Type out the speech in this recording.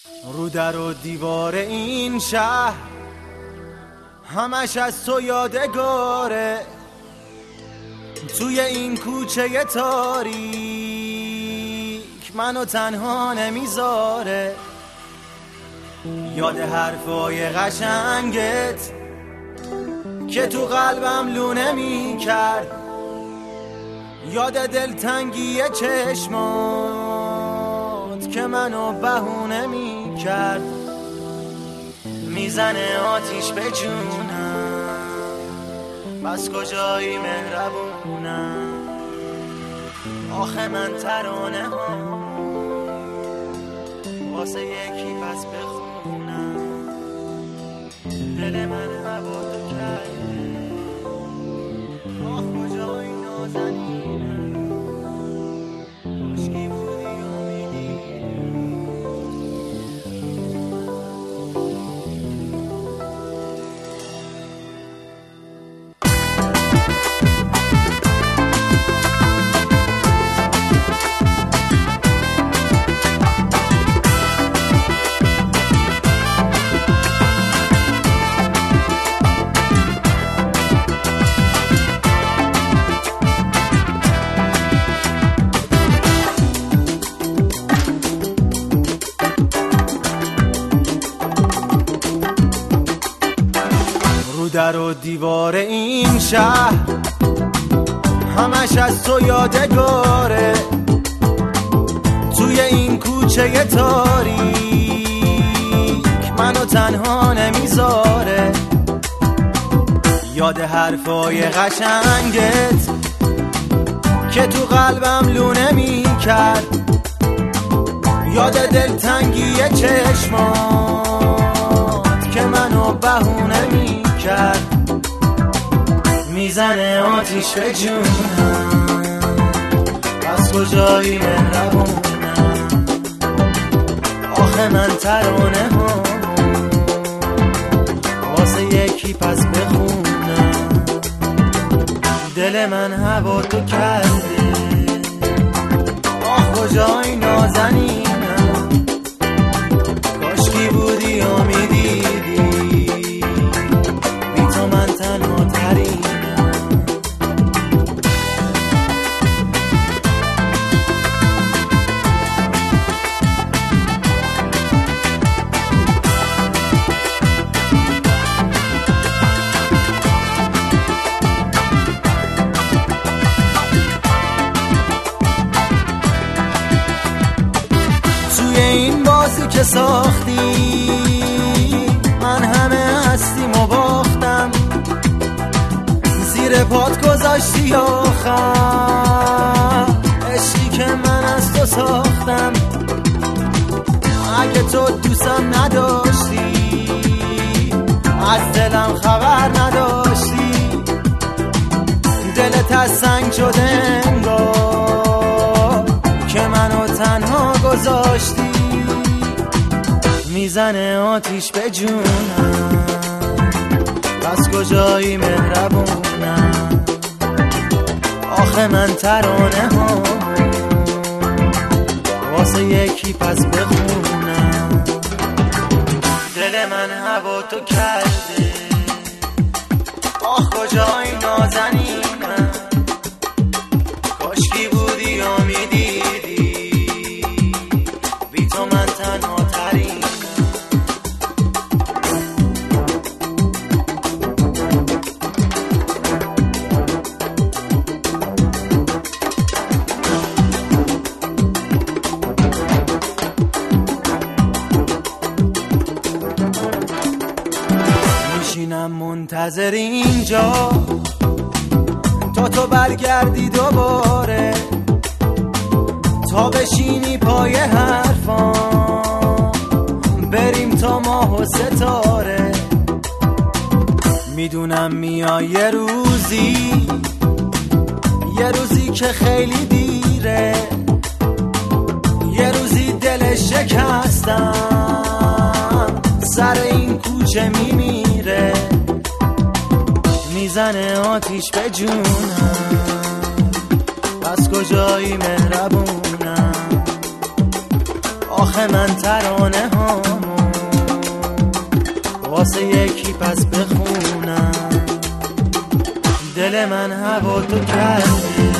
رو در و دیوار این شهر همش از تو یادگاره، توی این کوچه تاریک منو تنها نمیذاره. یاد حرفای قشنگت که تو قلبم لونه میکرد، یاد دلتنگی چشمات که منو بهونه میکرد. میزنه آتیش به جونم، بس کجایی مهربونم. آخه من ترانه ها واسه یکی پس بخونم. دل من هوا تو کرده، آخ کجایی نازنینم. مشکی بودی امیدی. در و دیوار این شهر همش از تو یادگاره، توی این کوچه تاریک منو تنها نمیذاره. یاد حرفای قشنگت که تو قلبم لونه میکرد، یاد دلتنگی چشمات که منو بهونه میکرد. میزنه آتیش به جونم، بس کجایی مهربونم. آخه من ترانه ها واسه یکی پس بخونم. دل من هوا تو کرده، آخ کجایی نازنینم. کاشکی بودی امیدی، بی تو من تنها ترینم. توی این بازی که ساختی من همه هستیم و باختم، زیر پات گذاشتی آخر عشقی که من از تو ساختم. اگه تو دوستم نداشتی، از دلم خبر نداشتی، دلت از سنگ شده انگار که منو تنها گذاشتی. میزنه آتیش به جونم، بس کجایی مهربونم. آخه من ترانه ها واسه یکی پس بخونم. دل من هوا تو کرده، آخ کجایی نازنینم. کاشکی بودی امیدیدی، بی تو من تنها ترینم. میشینم منتظر اینجا تا تو برگردی دوباره، تا بشینی پای حرفام بریم تا ماه و ستاره. میدونم میای یه روزی که خیلی دیره، یه روزی دل شکستم سر این کوچه میمیره. میزنه آتیش به جونم، بس کجایی مهربونم. آخه من ترانه هامو واسه یکی پس بخونم. دل من هوا تو کردی